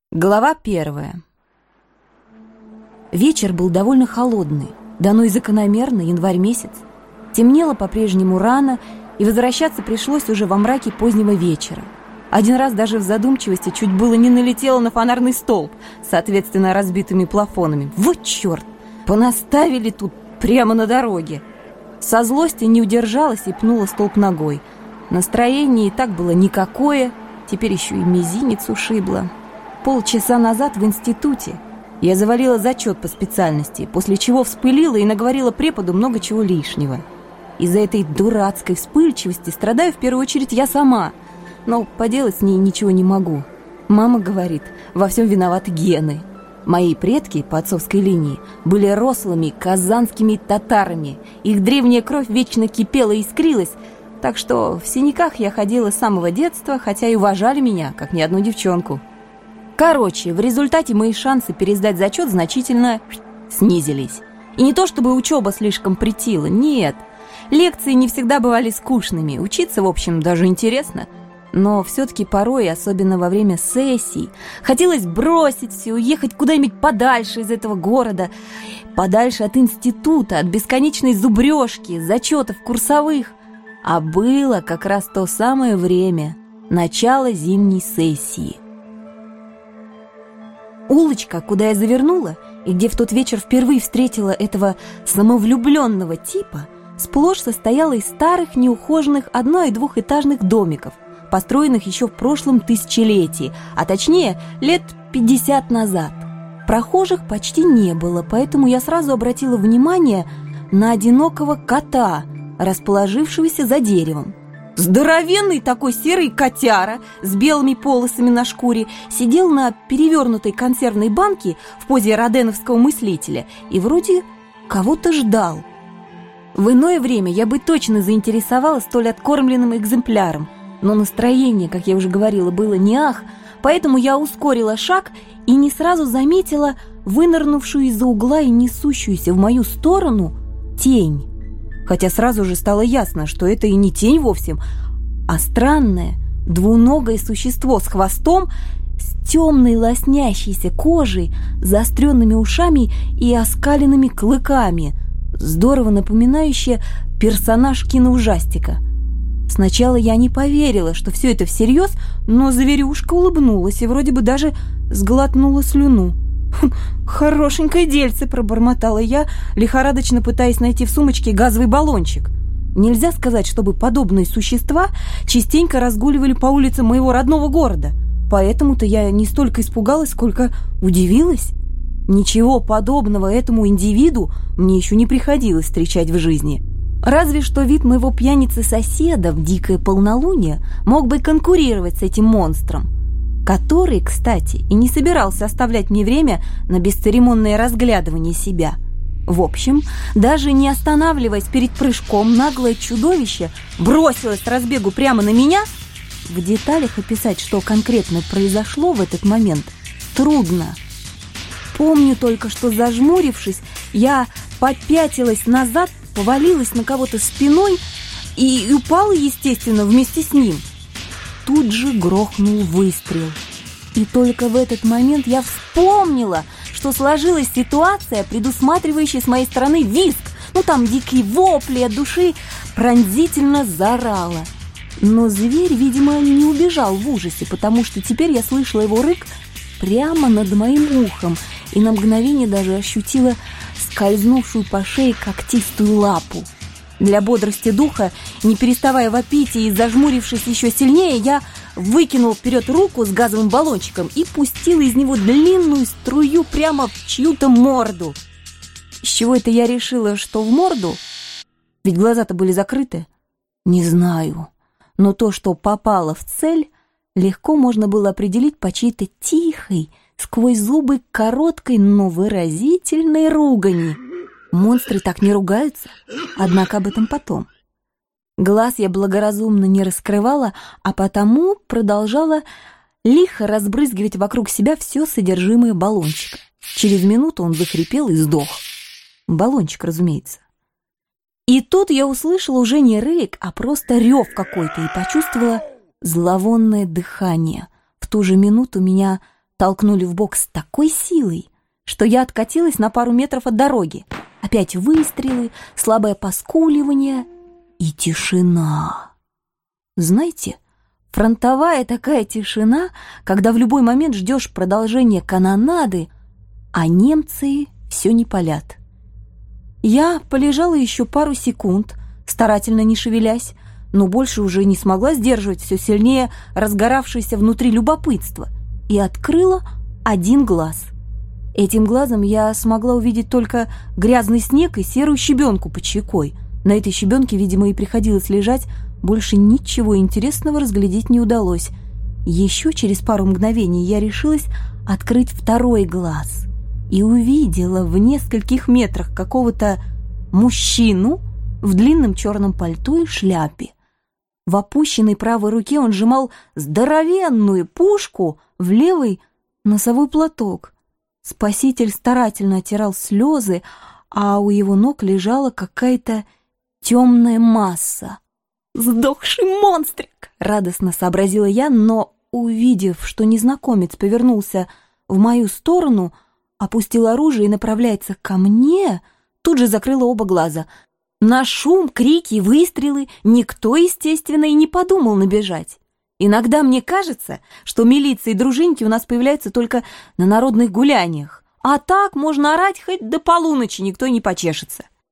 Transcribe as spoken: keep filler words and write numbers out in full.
Глава первая. Вечер был довольно холодный, да ну и закономерно, январь месяц. Темнело по-прежнему рано, и возвращаться пришлось уже во мраке позднего вечера. Один раз даже в задумчивости чуть было не налетела на фонарный столб, соответственно, разбитыми плафонами. Вот черт! Понаставили тут прямо на дороге. Со злости не удержалась и пнула столб ногой. Настроение и так было никакое, теперь еще и мизинец ушибло. Полчаса назад в институте я завалила зачет по специальности, после чего вспылила и наговорила преподу много чего лишнего. Из-за этой дурацкой вспыльчивости страдаю в первую очередь я сама, но поделать с ней ничего не могу. Мама говорит, во всем виноваты гены. Мои предки по отцовской линии были рослыми казанскими татарами. Их древняя кровь вечно кипела и искрилась, так что в синяках я ходила с самого детства, хотя и уважали меня, как ни одну девчонку. Короче, в результате мои шансы пересдать зачет значительно снизились. И не то чтобы учеба слишком претила, нет. Лекции не всегда бывали скучными, учиться, в общем, даже интересно. Но все-таки порой, особенно во время сессий, хотелось бросить все, уехать куда-нибудь подальше из этого города, подальше от института, от бесконечной зубрежки, зачетов курсовых. А было как раз то самое время, начало зимней сессии. Улочка, куда я завернула, и где в тот вечер впервые встретила этого самовлюбленного типа, сплошь состояла из старых, неухоженных одно- и двухэтажных домиков, построенных еще в прошлом тысячелетии, а точнее лет пятьдесят назад. Прохожих почти не было, поэтому я сразу обратила внимание на одинокого кота, расположившегося за деревом. Здоровенный такой серый котяра с белыми полосами на шкуре сидел на перевернутой консервной банке в позе роденовского мыслителя и вроде кого-то ждал. В иное время я бы точно заинтересовалась столь откормленным экземпляром, но настроение, как я уже говорила, было не ах, поэтому я ускорила шаг и не сразу заметила вынырнувшую из-за угла и несущуюся в мою сторону тень. Хотя сразу же стало ясно, что это и не тень вовсе, а странное двуногое существо с хвостом, с темной лоснящейся кожей, заостренными ушами и оскаленными клыками, здорово напоминающее персонаж киноужастика. Сначала я не поверила, что все это всерьез, но зверюшка улыбнулась и вроде бы даже сглотнула слюну. «Хорошенькое дельце», — пробормотала я, лихорадочно пытаясь найти в сумочке газовый баллончик. Нельзя сказать, чтобы подобные существа частенько разгуливали по улицам моего родного города, поэтому-то я не столько испугалась, сколько удивилась. Ничего подобного этому индивиду мне еще не приходилось встречать в жизни. Разве что вид моего пьяницы-соседа в дикое полнолуние мог бы конкурировать с этим монстром, который, кстати, и не собирался оставлять мне время на бесцеремонное разглядывание себя. В общем, даже не останавливаясь перед прыжком, наглое чудовище бросилось с разбегу прямо на меня. В деталях описать, что конкретно произошло в этот момент, трудно. Помню только, что, зажмурившись, я попятилась назад, повалилась на кого-то спиной и упала, естественно, вместе с ним. Тут же грохнул выстрел. И только в этот момент я вспомнила, что сложилась ситуация, предусматривающая с моей стороны визг. Ну, там дикие вопли от души, пронзительно заорала. Но зверь, видимо, не убежал в ужасе, потому что теперь я слышала его рык прямо над моим ухом и на мгновение даже ощутила скользнувшую по шее когтистую лапу. Для бодрости духа, не переставая вопить и зажмурившись еще сильнее, я выкинул вперед руку с газовым баллончиком и пустил из него длинную струю прямо в чью-то морду. С чего это я решила, что в морду? Ведь глаза-то были закрыты. Не знаю. Но то, что попало в цель, легко можно было определить по чьей-то тихой, сквозь зубы короткой, но выразительной ругани. Монстры так не ругаются, однако об этом потом. Глаз я благоразумно не раскрывала, а потому продолжала лихо разбрызгивать вокруг себя все содержимое баллончика. Через минуту он захрипел и сдох. Баллончик, разумеется. И тут я услышала уже не рык, а просто рев какой-то и почувствовала зловонное дыхание. В ту же минуту меня толкнули в бок с такой силой, что я откатилась на пару метров от дороги. Опять выстрелы, слабое поскуливание и тишина. Знаете, фронтовая такая тишина, когда в любой момент ждешь продолжения канонады, а немцы все не палят. Я полежала еще пару секунд, старательно не шевелясь, но больше уже не смогла сдерживать все сильнее разгоравшееся внутри любопытство и открыла один глаз. Этим глазом я смогла увидеть только грязный снег и серую щебенку под щекой. На этой щебенке, видимо, и приходилось лежать, больше ничего интересного разглядеть не удалось. Еще через пару мгновений я решилась открыть второй глаз и увидела в нескольких метрах какого-то мужчину в длинном черном пальто и шляпе. В опущенной правой руке он сжимал здоровенную пушку, в левой — носовой платок. Спаситель старательно оттирал слезы, а у его ног лежала какая-то темная масса. «Сдохший монстрик!» — радостно сообразила я, но, увидев, что незнакомец повернулся в мою сторону, опустил оружие и направляется ко мне, тут же закрыла оба глаза. На шум, крики и выстрелы никто, естественно, и не подумал набежать. Иногда мне кажется, что милиция и дружинники у нас появляются только на народных гуляниях, а так можно орать хоть до полуночи, никто не почешется.